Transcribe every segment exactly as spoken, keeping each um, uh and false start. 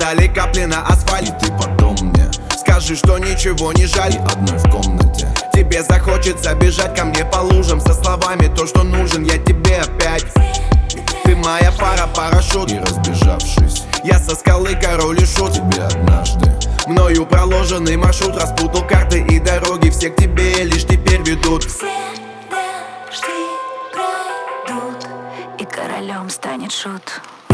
Падали капли на асфальт, и ты потом мне скажи, что ничего не жаль. и одной в комнате Тебе захочется бежать ко мне по лужам со словами то, что нужен я тебе опять. Ты моя пара, парашют, и разбежавшись я со скалы король и шут. тебе однажды Мною проложенный маршрут, распутал карты и дороги, все к тебе лишь теперь ведут. Все дожди пройдут, и королем станет шут. Мы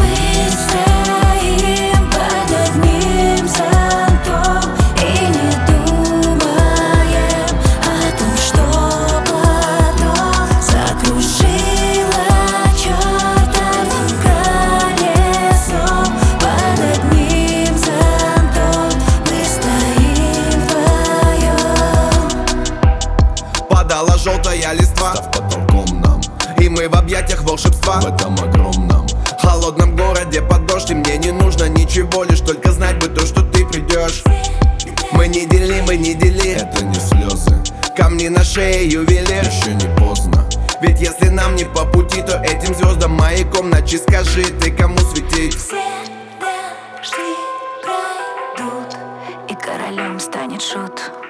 стоим под одним зонтом и не думаем о том, что потом закружило чертовым колесом. Под одним зонтом мы стоим вдвоем. Падала желтая листва, став потолком нам и мы в объятиях волшебства. в этом огромном холодном городе под дождь, и мне не нужно ничего, лишь только знать бы то, что ты придешь. Мы не делимы, не дели, это не слезы, камни на шее, ювелир. еще не поздно. Ведь если нам не по пути, то этим звездам маяком ночи скажи, ты кому светить. Все дожди пройдут, и королем станет шут.